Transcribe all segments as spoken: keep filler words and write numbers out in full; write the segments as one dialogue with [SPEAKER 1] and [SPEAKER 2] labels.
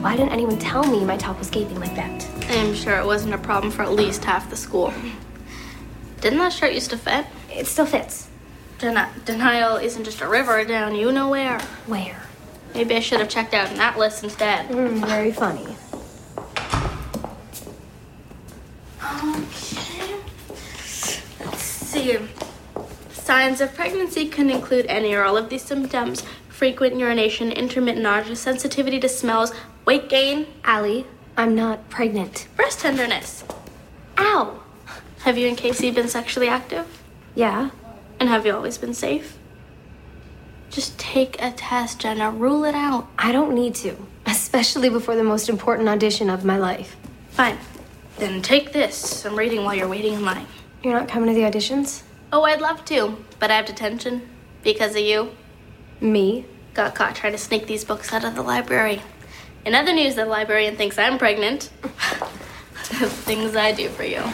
[SPEAKER 1] Why didn't anyone tell me my top was gaping like that?
[SPEAKER 2] I'm sure it wasn't a problem for at least half the school. Didn't that shirt used to fit?
[SPEAKER 1] It still fits.
[SPEAKER 2] Den- denial isn't just a river down you know where.
[SPEAKER 1] Where?
[SPEAKER 2] Maybe I should have checked out an atlas instead.
[SPEAKER 1] Mm, very funny.
[SPEAKER 2] Okay. Let's see. Signs of pregnancy can include any or all of these symptoms: frequent urination, intermittent nausea, sensitivity to smells, weight gain.
[SPEAKER 1] Allie, I'm not pregnant.
[SPEAKER 2] Breast tenderness.
[SPEAKER 1] Ow!
[SPEAKER 2] Have you and Casey been sexually active?
[SPEAKER 1] Yeah.
[SPEAKER 2] And have you always been safe? Just take a test, Jenna. Rule it out.
[SPEAKER 1] I don't need to, especially before the most important audition of my life.
[SPEAKER 2] Fine. Then take this. I'm reading while you're waiting in line.
[SPEAKER 1] You're not coming to the auditions?
[SPEAKER 2] Oh, I'd love to, but I have detention because of you.
[SPEAKER 1] Me?
[SPEAKER 2] Got caught trying to sneak these books out of the library. In other news, the librarian thinks I'm pregnant. The things I do for you.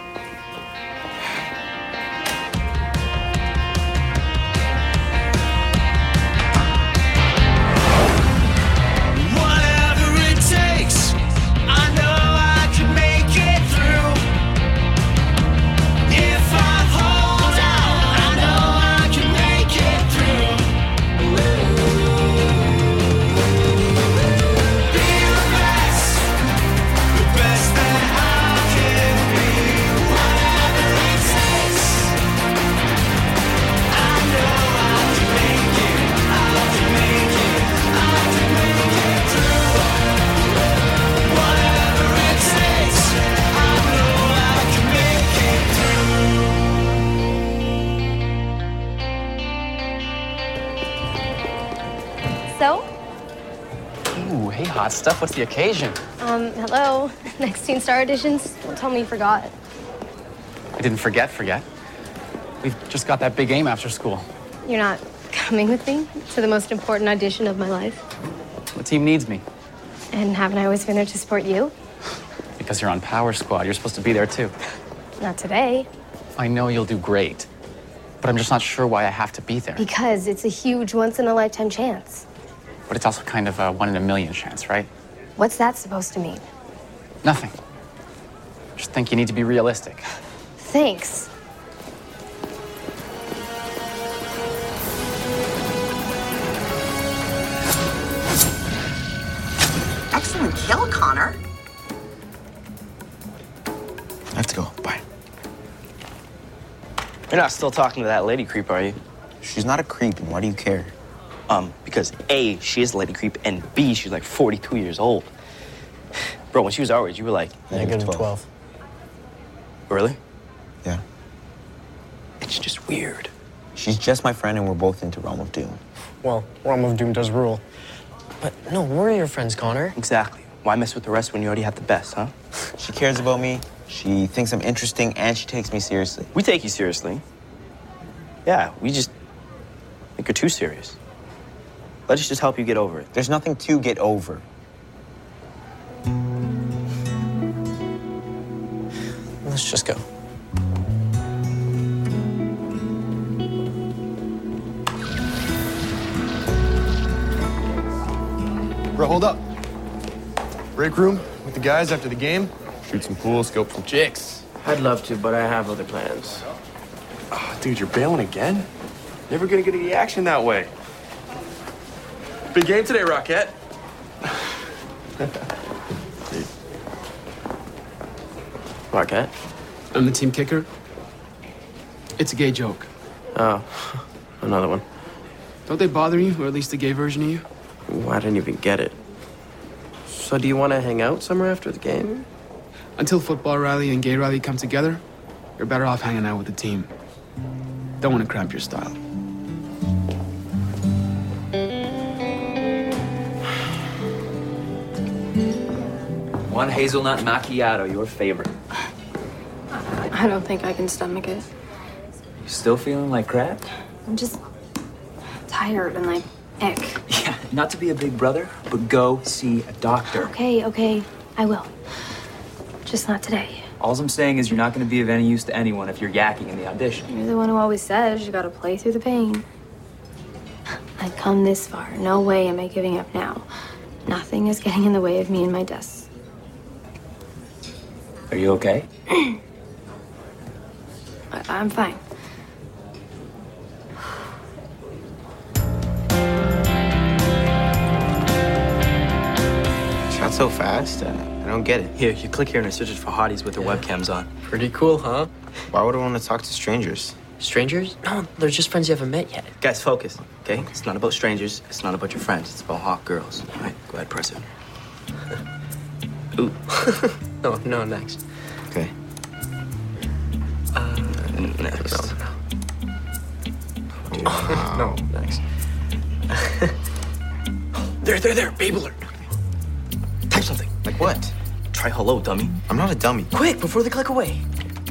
[SPEAKER 1] So?
[SPEAKER 3] Ooh, hey, hot stuff. What's the occasion?
[SPEAKER 1] Um, hello. Next Teen Star auditions? Don't tell me you forgot.
[SPEAKER 3] I didn't forget, forget. We've just got that big game after school.
[SPEAKER 1] You're not coming with me to the most important audition of my life?
[SPEAKER 3] The team needs me.
[SPEAKER 1] And haven't I always been there to support you?
[SPEAKER 3] Because you're on Power Squad. You're supposed to be there, too.
[SPEAKER 1] Not today.
[SPEAKER 3] I know you'll do great. But I'm just not sure why I have to be there.
[SPEAKER 1] Because it's a huge once-in-a-lifetime chance.
[SPEAKER 3] But it's also kind of a one in a million chance, right?
[SPEAKER 1] What's that supposed to mean?
[SPEAKER 3] Nothing. Just think you need to be realistic.
[SPEAKER 1] Thanks.
[SPEAKER 4] Excellent kill, Connor.
[SPEAKER 5] I have to go. Bye.
[SPEAKER 6] You're not still talking to that lady creep, are you?
[SPEAKER 5] She's not a creep, and why do you care?
[SPEAKER 6] Um, because A, she is a lady creep, and B, she's like forty-two years old. Bro, when she was our age, you were like...
[SPEAKER 5] Negative twelve.
[SPEAKER 6] Really?
[SPEAKER 5] Yeah.
[SPEAKER 6] It's just weird.
[SPEAKER 5] She's just my friend, and we're both into Realm of Doom.
[SPEAKER 7] Well, Realm of Doom does rule. But no, we're your friends, Connor.
[SPEAKER 6] Exactly. Why mess with the rest when you already have the best, huh?
[SPEAKER 5] She cares about me, she thinks I'm interesting, and she takes me seriously.
[SPEAKER 6] We take you seriously. Yeah, we just think you're too serious. Let us just help you get over it.
[SPEAKER 5] There's nothing to get over.
[SPEAKER 7] Let's just go.
[SPEAKER 8] Bro, hold up. Break room with the guys after the game. Shoot some pool, scope some chicks.
[SPEAKER 9] I'd love to, but I have other plans.
[SPEAKER 8] Oh, dude, you're bailing again? Never gonna get any action that way. Big game today, Rockette.
[SPEAKER 9] Rockette?
[SPEAKER 10] I'm the team kicker. It's a gay joke.
[SPEAKER 9] Oh, another one.
[SPEAKER 10] Don't they bother you, or at least the gay version of you?
[SPEAKER 9] Ooh, I didn't even get it. So do you want to hang out somewhere after the game?
[SPEAKER 10] Until football rally and gay rally come together, you're better off hanging out with the team. Don't want to cramp your style.
[SPEAKER 11] One hazelnut macchiato, your favorite.
[SPEAKER 12] I don't think I can stomach it.
[SPEAKER 11] You still feeling like crap?
[SPEAKER 12] I'm just tired and like ick.
[SPEAKER 11] Yeah, not to be a big brother, but go see a doctor.
[SPEAKER 1] Okay, okay, I will. Just not today.
[SPEAKER 11] All I'm saying is you're not going to be of any use to anyone if you're yakking in the audition.
[SPEAKER 1] You're the one who always says you gotta play through the pain. I've come this far. No way am I giving up now. Nothing is getting in the way of me and my desks.
[SPEAKER 11] Are you okay?
[SPEAKER 1] I- I'm fine.
[SPEAKER 6] Shot so fast? Uh, I don't get it.
[SPEAKER 9] Here, you click here and it searches for hotties with their yeah. webcams on.
[SPEAKER 7] Pretty cool, huh?
[SPEAKER 6] Why would I want to talk to strangers?
[SPEAKER 7] Strangers? No, they're just friends you haven't met yet.
[SPEAKER 9] Guys, focus, okay? It's not about strangers. It's not about your friends. It's about hot girls. All right, go ahead, press it. Ooh.
[SPEAKER 7] no, no, next.
[SPEAKER 9] Okay.
[SPEAKER 7] Uh,
[SPEAKER 9] next.
[SPEAKER 7] No, no. Oh, no, next.
[SPEAKER 9] there, there, there, babe alert. Type something.
[SPEAKER 6] Like what?
[SPEAKER 9] Try hello, dummy.
[SPEAKER 6] I'm not a dummy.
[SPEAKER 9] Quick, before they click away.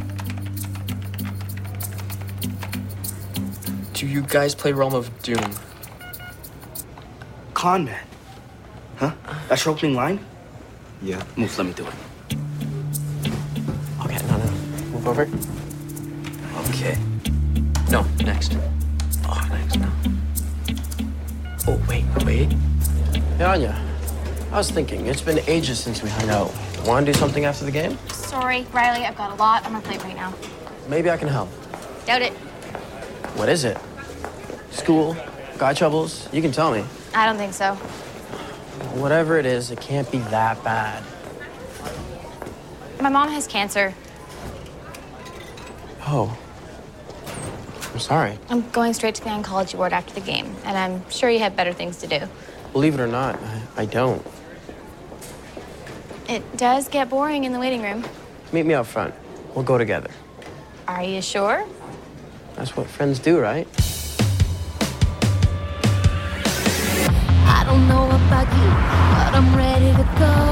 [SPEAKER 7] Do you guys play Realm of Doom?
[SPEAKER 9] Con man. Huh? That's your opening line?
[SPEAKER 6] Yeah.
[SPEAKER 9] Move, let me do it.
[SPEAKER 7] Okay, no, no. Move over.
[SPEAKER 9] Okay.
[SPEAKER 7] No, next.
[SPEAKER 9] Oh, next now.
[SPEAKER 7] Oh, wait, wait. Hey, Anya. I was thinking, it's been ages since we hung out. Want to do something after the game?
[SPEAKER 12] Sorry, Riley, I've got a lot on my plate right now.
[SPEAKER 7] Maybe I can help.
[SPEAKER 12] Doubt it.
[SPEAKER 7] What is it? School? Guy troubles? You can tell me.
[SPEAKER 12] I don't think so.
[SPEAKER 7] Whatever it is, it can't be that bad.
[SPEAKER 12] My mom has cancer.
[SPEAKER 7] Oh. I'm sorry.
[SPEAKER 12] I'm going straight to the oncology ward after the game, and I'm sure you have better things to do.
[SPEAKER 7] Believe it or not, I, I don't.
[SPEAKER 12] It does get boring in the waiting room.
[SPEAKER 7] Meet me out front. We'll go together.
[SPEAKER 12] Are you sure?
[SPEAKER 7] That's what friends do, right?
[SPEAKER 13] I don't know about you, but I'm ready to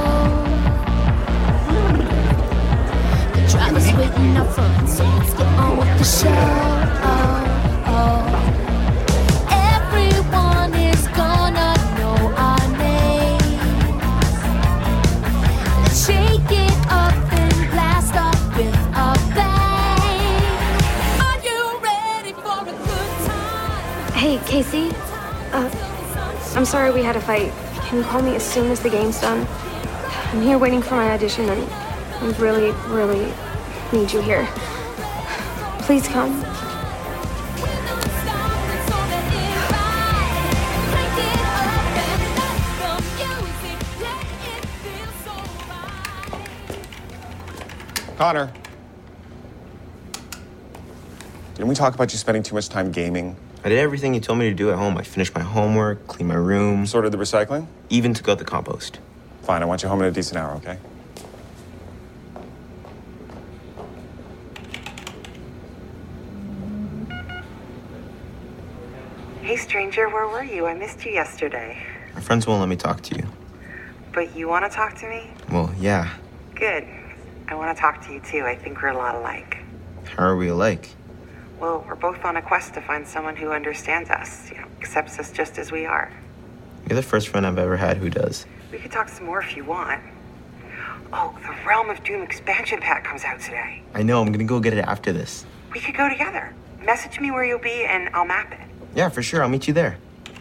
[SPEAKER 13] go. The driver's waiting out front, so let's get on with the show. Oh, oh. Everyone is gonna know our names. Let's shake it up and blast off with a bang. Are you ready for a good time?
[SPEAKER 1] Hey, Casey. Uh, I'm sorry we had a fight. Can you call me as soon as the game's done? I'm here waiting for my audition, and I really, really need you here. Please come.
[SPEAKER 14] Connor. Didn't we talk about you spending too much time gaming?
[SPEAKER 6] I did everything you told me to do at home. I finished my homework, cleaned my room.
[SPEAKER 14] Sorted the recycling?
[SPEAKER 6] Even took out the compost.
[SPEAKER 14] Fine, I want you home in a decent hour, okay?
[SPEAKER 4] Hey, stranger, where were you? I missed you yesterday.
[SPEAKER 6] My friends won't let me talk to you.
[SPEAKER 4] But you want to talk to me?
[SPEAKER 6] Well, yeah.
[SPEAKER 4] Good. I want to talk to you, too. I think we're a lot alike.
[SPEAKER 6] How are we alike?
[SPEAKER 4] Well, we're both on a quest to find someone who understands us, you know, accepts us just as we are.
[SPEAKER 6] You're the first friend I've ever had who does.
[SPEAKER 4] We could talk some more if you want. Oh, the Realm of Doom expansion pack comes out today.
[SPEAKER 6] I know, I'm gonna go get it after this.
[SPEAKER 4] We could go together. Message me where you'll be and I'll map it.
[SPEAKER 6] Yeah, for sure, I'll meet you there.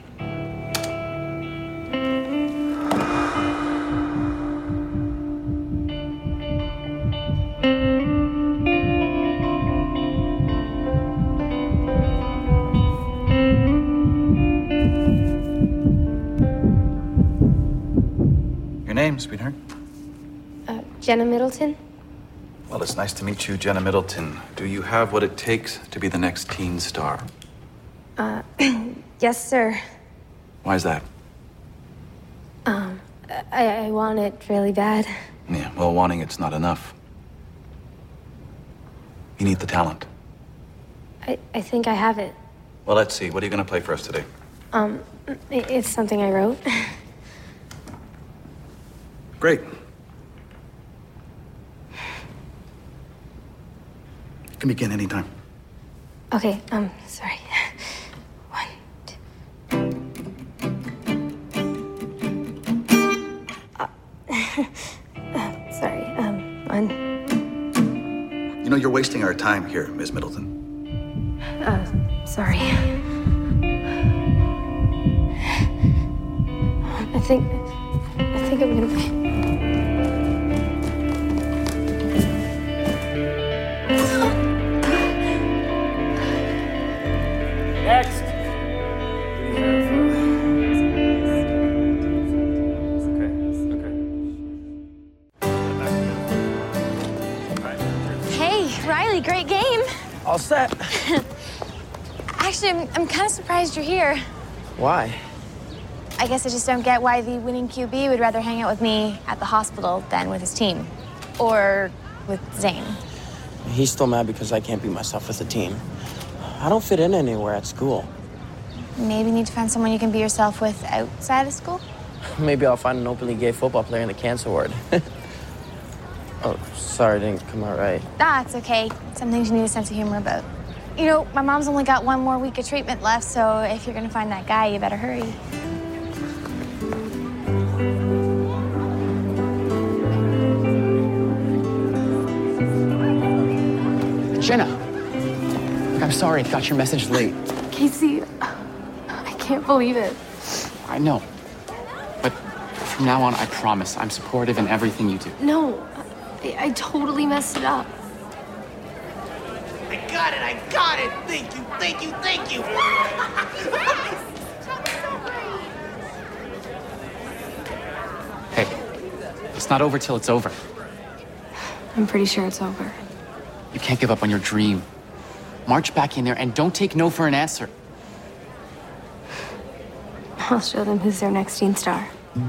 [SPEAKER 3] Name, sweetheart?
[SPEAKER 1] Uh, Jenna Middleton?
[SPEAKER 15] Well, it's nice to meet you, Jenna Middleton. Do you have what it takes to be the next teen star?
[SPEAKER 1] Uh, yes, sir.
[SPEAKER 15] Why is that?
[SPEAKER 1] Um, I, I want it really bad.
[SPEAKER 15] Yeah, well, wanting it's not enough. You need the talent.
[SPEAKER 1] I, I think I have it.
[SPEAKER 15] Well, let's see. What are you going to play for us today?
[SPEAKER 1] Um, it, it's something I wrote.
[SPEAKER 15] Great. You can begin anytime.
[SPEAKER 1] Okay, um, sorry. One, two. Uh, uh, sorry, um, one.
[SPEAKER 15] You know, you're wasting our time here, Miss Middleton.
[SPEAKER 1] Uh, sorry. I think... I think I'm gonna.
[SPEAKER 11] Next.
[SPEAKER 12] Hey, Riley, great game.
[SPEAKER 7] All set.
[SPEAKER 12] Actually, I'm, I'm kind of surprised you're here.
[SPEAKER 7] Why?
[SPEAKER 12] I guess I just don't get why the winning Q B would rather hang out with me at the hospital than with his team. Or with Zane.
[SPEAKER 7] He's still mad because I can't be myself with the team. I don't fit in anywhere at school.
[SPEAKER 12] Maybe you need to find someone you can be yourself with outside of school?
[SPEAKER 7] Maybe I'll find an openly gay football player in the cancer ward. Oh, sorry, it didn't come out right.
[SPEAKER 12] Ah, it's okay. Some things you need a sense of humor about. You know, my mom's only got one more week of treatment left, so if you're gonna find that guy, you better hurry.
[SPEAKER 3] Jenna, look, I'm sorry I got your message late.
[SPEAKER 1] Casey, I can't believe it.
[SPEAKER 3] I know. But from now on, I promise I'm supportive in everything you do.
[SPEAKER 1] No, I, I totally messed it up.
[SPEAKER 16] I got it, I got it! Thank you, thank you, thank you!
[SPEAKER 3] Hey, it's not over till it's over.
[SPEAKER 1] I'm pretty sure it's over.
[SPEAKER 3] You can't give up on your dream. March back in there and don't take no for an answer.
[SPEAKER 1] I'll show them who's their next teen star.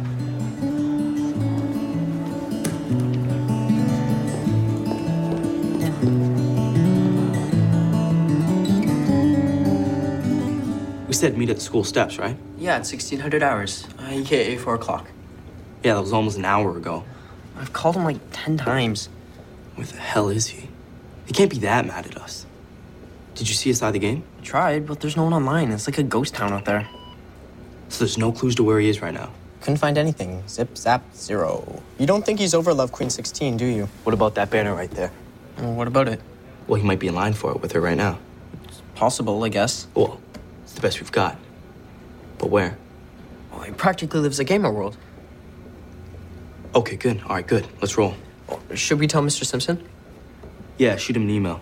[SPEAKER 9] We said meet at the school steps, right?
[SPEAKER 6] Yeah, it's sixteen hundred hours, uh, A K A four o'clock.
[SPEAKER 9] Yeah, that was almost an hour ago.
[SPEAKER 6] I've called him like ten times.
[SPEAKER 9] Where the hell is he? He can't be that mad at us. Did you see us side of the game?
[SPEAKER 6] I tried, but there's no one online. It's like a ghost town out there.
[SPEAKER 9] So there's no clues to where he is right now?
[SPEAKER 6] Couldn't find anything. Zip, zap, zero. You don't think he's over Love Queen sixteen, do you?
[SPEAKER 9] What about that banner right there?
[SPEAKER 6] Well, what about it?
[SPEAKER 9] Well, he might be in line for it with her right now.
[SPEAKER 6] It's possible, I guess.
[SPEAKER 9] Well, it's the best we've got. But where?
[SPEAKER 6] Well, he practically lives a gamer world.
[SPEAKER 9] Okay, good. All right, good. Let's roll.
[SPEAKER 6] Oh, should we tell Mister Simpson?
[SPEAKER 9] Yeah, shoot him an email.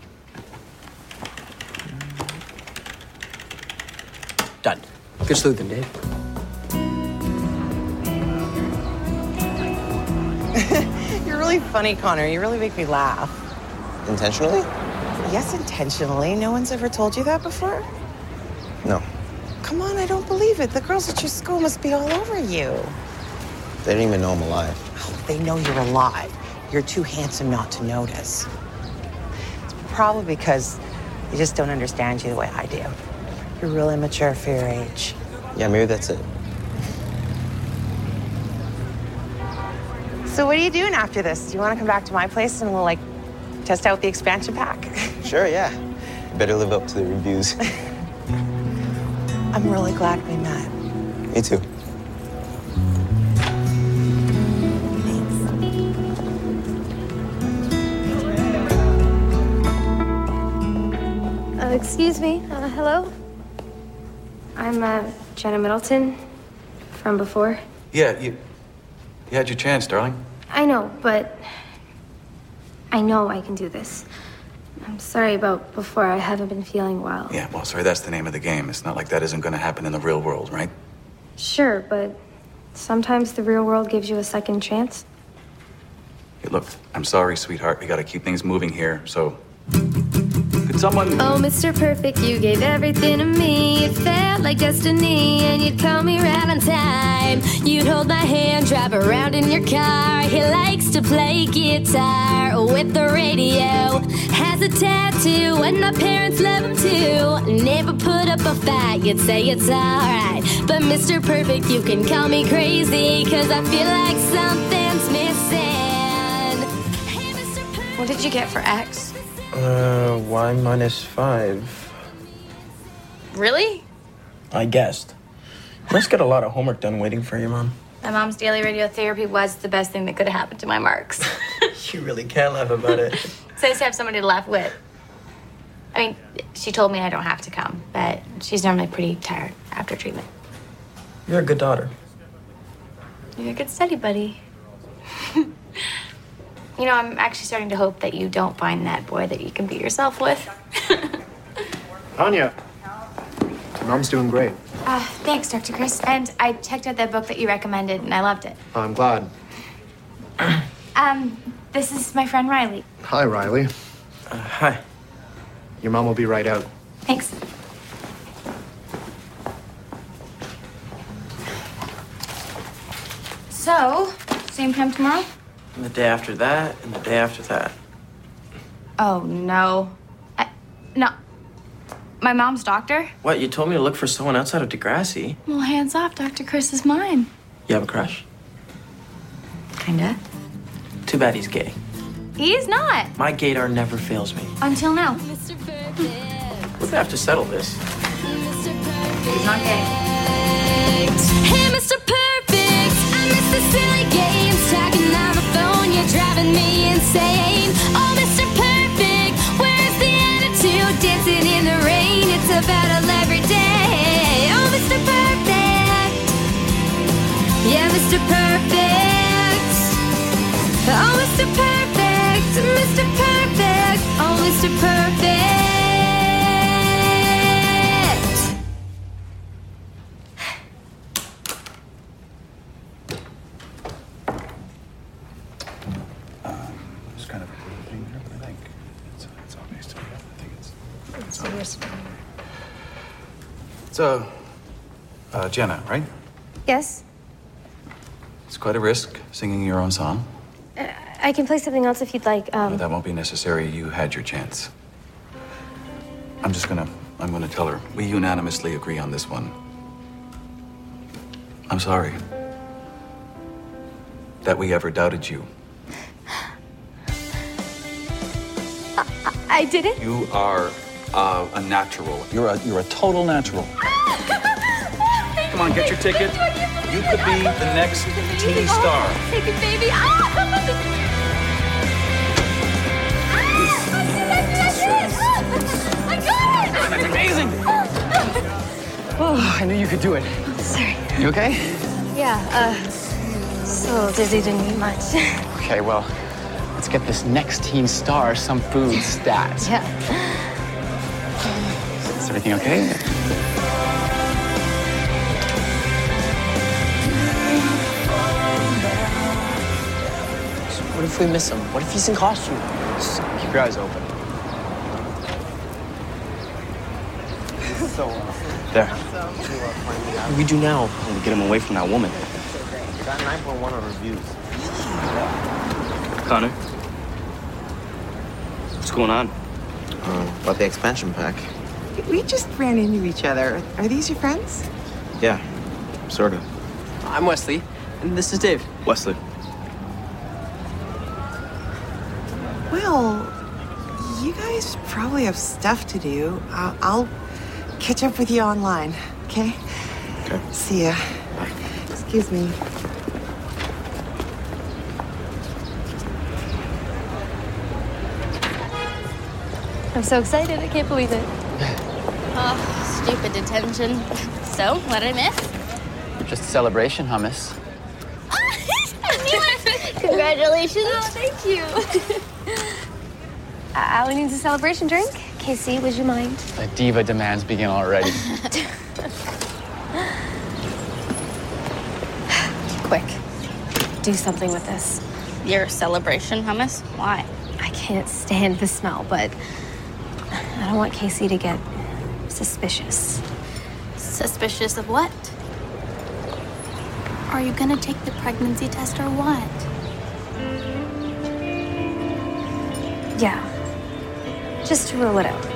[SPEAKER 6] Done. Good sleuthing, Dave.
[SPEAKER 4] You're really funny, Connor. You really make me laugh.
[SPEAKER 5] Intentionally?
[SPEAKER 4] Yes, intentionally. No one's ever told you that before?
[SPEAKER 5] No.
[SPEAKER 4] Come on, I don't believe it. The girls at your school must be all over you.
[SPEAKER 5] They don't even know I'm alive.
[SPEAKER 4] Oh, they know you're alive. You're too handsome not to notice. It's probably because they just don't understand you the way I do. You're really mature for your age.
[SPEAKER 5] Yeah, maybe that's it.
[SPEAKER 4] So what are you doing after this? Do you want to come back to my place and we'll, like, test out the expansion pack?
[SPEAKER 5] Sure, yeah. You better live up to the reviews.
[SPEAKER 4] I'm really glad we met.
[SPEAKER 5] Me too.
[SPEAKER 1] Uh, excuse me. Uh, hello? I'm uh, Jenna Middleton from before.
[SPEAKER 15] Yeah, you, you had your chance, darling.
[SPEAKER 1] I know, but I know I can do this. I'm sorry about before. I haven't been feeling well.
[SPEAKER 15] Yeah, well, sorry, that's the name of the game. It's not like that isn't going to happen in the real world, right?
[SPEAKER 1] Sure, but sometimes the real world gives you a second chance.
[SPEAKER 15] Hey, look, I'm sorry, sweetheart. We got to keep things moving here, so... Could someone...
[SPEAKER 13] Oh, Mister Perfect, you gave everything to me. It felt like destiny, and you'd call me right on time. You'd hold my hand, drive around in your car. He likes to play guitar with the radio. Has a tattoo, and my parents love him too. Never put up a fight, you'd say it's alright. But Mister Perfect, you can call me crazy, cause I feel like something's missing. Hey, Mister Perfect.
[SPEAKER 12] What did you get for X?
[SPEAKER 7] Uh, y minus five.
[SPEAKER 12] Really?
[SPEAKER 7] I guessed. You must get a lot of homework done waiting for you, Mom.
[SPEAKER 12] My mom's daily radiotherapy was the best thing that could have happened to my marks.
[SPEAKER 7] You really can't laugh about it.
[SPEAKER 12] It's nice to have somebody to laugh with. I mean, she told me I don't have to come, but she's normally pretty tired after treatment.
[SPEAKER 7] You're a good daughter.
[SPEAKER 12] You're a good study buddy. You know, I'm actually starting to hope that you don't find that boy that you can be yourself with.
[SPEAKER 7] Anya, your mom's doing great.
[SPEAKER 12] Uh, thanks, Doctor Chris. And I checked out that book that you recommended, and I loved it.
[SPEAKER 7] I'm glad.
[SPEAKER 12] Um, this is my friend Riley.
[SPEAKER 7] Hi, Riley. Uh, hi. Your mom will be right out.
[SPEAKER 12] Thanks. So, same time tomorrow?
[SPEAKER 7] And the day after that, and the day after that.
[SPEAKER 12] Oh, no. I, no. My mom's doctor?
[SPEAKER 7] What, you told me to look for someone outside of Degrassi?
[SPEAKER 12] Well, hands off. Doctor Chris is mine.
[SPEAKER 7] You have a crush?
[SPEAKER 12] Kinda.
[SPEAKER 7] Too bad he's gay.
[SPEAKER 12] He's not.
[SPEAKER 7] My gaydar never fails me.
[SPEAKER 12] Until now.
[SPEAKER 7] We're gonna have to settle this.
[SPEAKER 12] He's not gay.
[SPEAKER 13] Hey, Mister Perfect, I miss the silly games. Talking on the phone, you're driving me insane. Oh, Mister Perfect, where's the attitude? Dancing in the rain, it's a battle every day. Oh, Mister Perfect, yeah, Mister Perfect. Oh, Mister Perfect, Mister Perfect, oh, Mister Perfect.
[SPEAKER 15] It's kind of a cool thing here, but I think it's, it's obvious to me. I think it's, it's obvious. So, uh, Jenna, right?
[SPEAKER 1] Yes?
[SPEAKER 15] It's quite a risk singing your own song.
[SPEAKER 1] Uh, I can play something else if you'd like. Um,
[SPEAKER 15] But that won't be necessary. You had your chance. I'm just gonna, I'm gonna tell her. We unanimously agree on this one. I'm sorry that we ever doubted you.
[SPEAKER 1] I, I did it?
[SPEAKER 15] You are uh, a natural. You're a, you're a total natural. Come on, get your ticket. You could be the next teen star.
[SPEAKER 13] Take it, baby. Ah! I got it!
[SPEAKER 3] That's amazing! Oh, I knew you could do it.
[SPEAKER 1] Sorry.
[SPEAKER 3] You okay?
[SPEAKER 1] Yeah, uh, so dizzy, didn't eat much.
[SPEAKER 3] Okay, well, let's get this next teen star some food stats.
[SPEAKER 1] Yeah.
[SPEAKER 3] Is everything okay?
[SPEAKER 7] What if we miss him? What if he's in costume? Just keep your eyes open.
[SPEAKER 6] So awesome.
[SPEAKER 7] There.
[SPEAKER 6] What do we do now? We get him away from that woman.
[SPEAKER 5] Got nine point one on reviews.
[SPEAKER 6] Connor? What's going on?
[SPEAKER 5] Uh, about the expansion pack.
[SPEAKER 4] We just ran into each other. Are these your friends?
[SPEAKER 5] Yeah, sort of.
[SPEAKER 7] I'm Wesley, and this is Dave.
[SPEAKER 6] Wesley.
[SPEAKER 4] Well, you guys probably have stuff to do. I'll, I'll catch up with you online, okay?
[SPEAKER 5] Okay.
[SPEAKER 4] See ya. Excuse me.
[SPEAKER 1] I'm so excited. I can't believe it.
[SPEAKER 2] Oh, stupid detention. So, what did I miss?
[SPEAKER 3] Just celebration hummus.
[SPEAKER 2] Congratulations.
[SPEAKER 1] Oh, thank you. uh, Allie needs a celebration drink. Casey, would you mind?
[SPEAKER 3] The diva demands begin already.
[SPEAKER 1] Quick. Do something with this.
[SPEAKER 2] Your celebration hummus? Why?
[SPEAKER 1] I can't stand the smell, but I don't want Casey to get suspicious.
[SPEAKER 2] Suspicious of what? Are you gonna take the pregnancy test or what?
[SPEAKER 1] Yeah. Just to rule it out.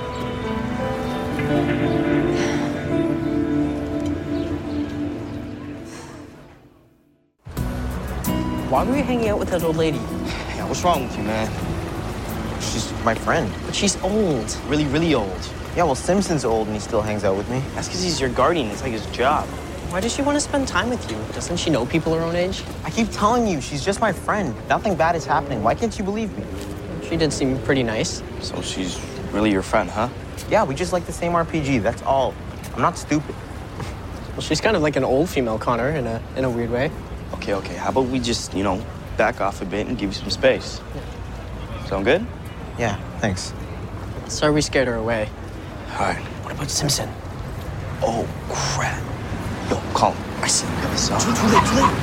[SPEAKER 6] Why were you hanging out with that old lady?
[SPEAKER 5] Yeah, what's wrong with you, man? She's my friend.
[SPEAKER 6] But she's old. Really, really old.
[SPEAKER 5] Yeah, well, Simpson's old and he still hangs out with me.
[SPEAKER 6] That's because he's your guardian. It's like his job. Why does she want to spend time with you? Doesn't she know people her own age?
[SPEAKER 5] I keep telling you, she's just my friend. Nothing bad is happening. Why can't you believe me?
[SPEAKER 6] She did seem pretty nice. So she's really your friend, huh?
[SPEAKER 5] Yeah, we just like the same R P G, that's all. I'm not stupid.
[SPEAKER 7] Well, she's kind of like an old female Connor in a in a weird way.
[SPEAKER 6] Okay, okay, okay. How about we just, you know, back off a bit and give you some space? Sound good?
[SPEAKER 7] Yeah, thanks.
[SPEAKER 17] Sorry we scared her away.
[SPEAKER 6] All right.
[SPEAKER 7] What about Simpson?
[SPEAKER 6] Oh, crap. Yo, call him. I see him. Too,
[SPEAKER 7] too late, too late.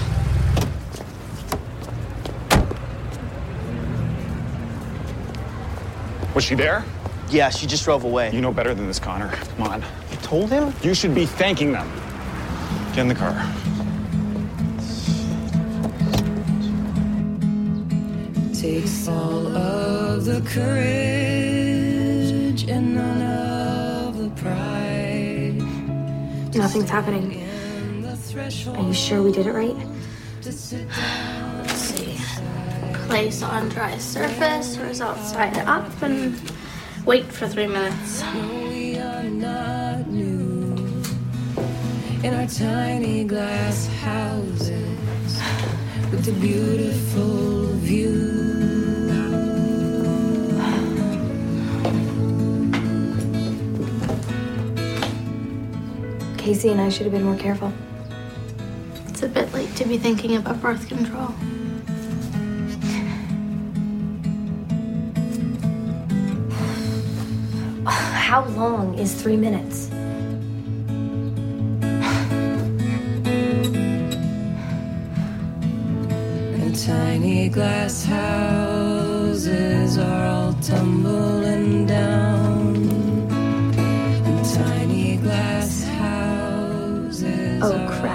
[SPEAKER 14] Was she there?
[SPEAKER 6] Yeah, she just drove away.
[SPEAKER 14] You know better than this, Connor. Come on.
[SPEAKER 6] You told him?
[SPEAKER 14] You should be thanking them. Get in the car.
[SPEAKER 18] Takes all of the courage and none of the pride.
[SPEAKER 1] Nothing's happening. Are you sure we did it right?
[SPEAKER 2] Let's see. Place on dry surface, result side up, and wait for three minutes.
[SPEAKER 18] We are not new in our tiny glass houses with the beautiful view.
[SPEAKER 1] Casey and I should have been more careful.
[SPEAKER 2] It's a bit late to be thinking about birth control.
[SPEAKER 1] How long is three minutes?
[SPEAKER 18] And tiny glass houses are all tumbling down. And tiny glass houses.
[SPEAKER 1] Oh, crap.